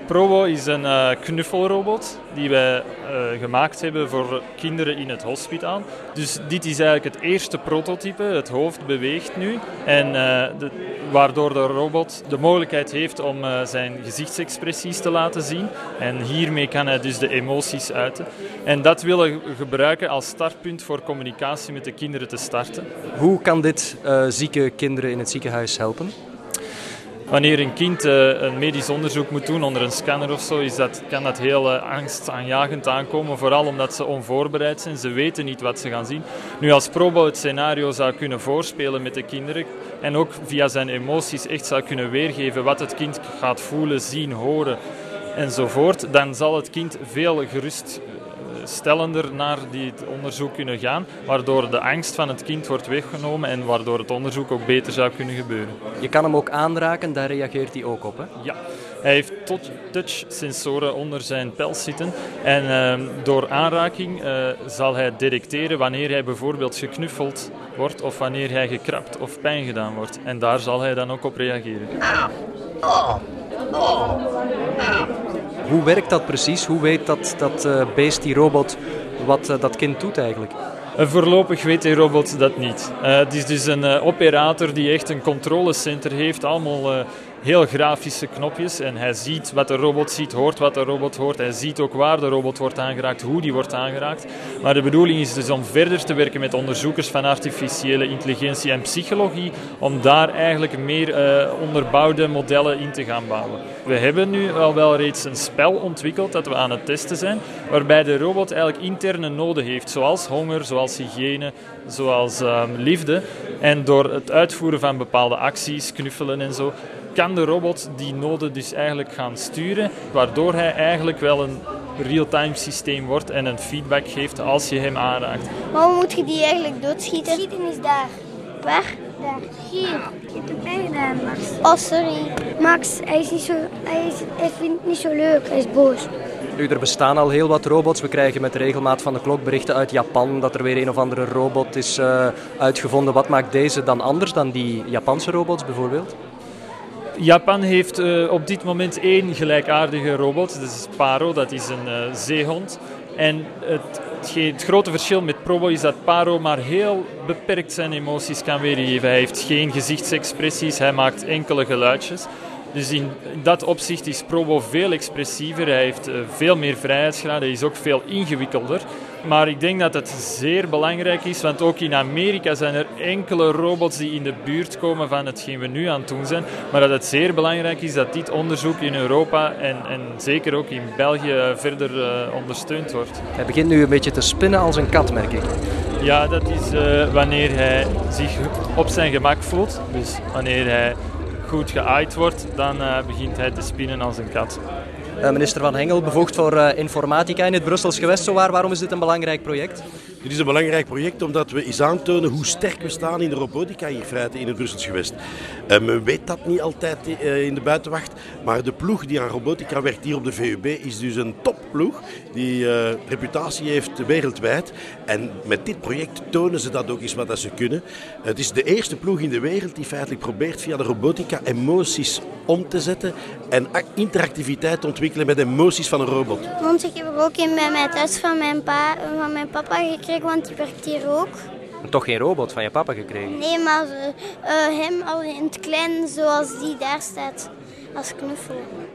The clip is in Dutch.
Probo is een knuffelrobot die wij gemaakt hebben voor kinderen in het hospitaal. Dus dit is eigenlijk het eerste prototype. Het hoofd beweegt nu en waardoor de robot de mogelijkheid heeft om zijn gezichtsexpressies te laten zien. En hiermee kan hij dus de emoties uiten. En dat willen we gebruiken als startpunt voor communicatie met de kinderen te starten. Hoe kan dit zieke kinderen in het ziekenhuis helpen? Wanneer een kind een medisch onderzoek moet doen onder een scanner of zo, kan dat heel angstaanjagend aankomen. Vooral omdat ze onvoorbereid zijn. Ze weten niet wat ze gaan zien. Nu, als Probo het scenario zou kunnen voorspelen met de kinderen en ook via zijn emoties echt zou kunnen weergeven wat het kind gaat voelen, zien, horen enzovoort, dan zal het kind veel geruststellender naar dit onderzoek kunnen gaan, waardoor de angst van het kind wordt weggenomen en waardoor het onderzoek ook beter zou kunnen gebeuren. Je kan hem ook aanraken, daar reageert hij ook op, hè? Ja, hij heeft touch-sensoren onder zijn pels zitten en door aanraking zal hij detecteren wanneer hij bijvoorbeeld geknuffeld wordt of wanneer hij gekrabt of pijn gedaan wordt. En daar zal hij dan ook op reageren. Hoe werkt dat precies? Hoe weet dat beest, die robot, wat dat kind doet eigenlijk? Voorlopig weet die robot dat niet. Het is dus een operator die echt een controlecenter heeft, allemaal heel grafische knopjes. En hij ziet wat de robot ziet, hoort wat de robot hoort. Hij ziet ook waar de robot wordt aangeraakt, hoe die wordt aangeraakt. Maar de bedoeling is dus om verder te werken met onderzoekers van artificiële intelligentie en psychologie, om daar eigenlijk meer onderbouwde modellen in te gaan bouwen. We hebben nu al wel reeds een spel ontwikkeld dat we aan het testen zijn, waarbij de robot eigenlijk interne noden heeft, zoals honger, zoals hygiëne, zoals liefde. En door het uitvoeren van bepaalde acties, knuffelen en zo, kan de robot die noden dus eigenlijk gaan sturen, waardoor hij eigenlijk wel een real-time systeem wordt en een feedback geeft als je hem aanraakt. Maar hoe moet je die eigenlijk doodschieten? Schieten is daar. Waar? Daar. Hier. Je hebt hem pijn gedaan, Max. Oh, sorry. Max, hij vindt het niet zo leuk. Hij is boos. Nu, er bestaan al heel wat robots. We krijgen met regelmaat van de klok berichten uit Japan dat er weer een of andere robot is uitgevonden. Wat maakt deze dan anders dan die Japanse robots bijvoorbeeld? Japan heeft op dit moment 1 gelijkaardige robot. Dat is Paro, dat is een zeehond. En het grote verschil met Probo is dat Paro maar heel beperkt zijn emoties kan weergeven. Hij heeft geen gezichtsexpressies, hij maakt enkele geluidjes. Dus in dat opzicht is Probo veel expressiever, hij heeft veel meer vrijheidsgraad, hij is ook veel ingewikkelder. Maar ik denk dat het zeer belangrijk is, want ook in Amerika zijn er enkele robots die in de buurt komen van hetgeen we nu aan het doen zijn. Maar dat het zeer belangrijk is dat dit onderzoek in Europa en zeker ook in België verder ondersteund wordt. Hij begint nu een beetje te spinnen als een kat, merk ik. Ja, dat is wanneer hij zich op zijn gemak voelt. Dus wanneer hij goed geaaid wordt, dan begint hij te spinnen als een kat. Minister Van Hengel, bevoegd voor informatica in het Brussels gewest. Zowaar, waarom is dit een belangrijk project? Dit is een belangrijk project omdat we eens aantonen hoe sterk we staan in de robotica hier feiten in het Brussels gewest. Men weet dat niet altijd in de buitenwacht, maar de ploeg die aan robotica werkt hier op de VUB is dus een topploeg die reputatie heeft wereldwijd. En met dit project tonen ze dat ook eens wat ze kunnen. Het is de eerste ploeg in de wereld die feitelijk probeert via de robotica emoties om te zetten en interactiviteit te ontwikkelen met emoties van een robot. Want ik heb er ook een bij mij thuis van mijn papa gekregen, want die werkt hier ook. Toch geen robot van je papa gekregen? Nee, maar hem al in het klein zoals die daar staat als knuffel.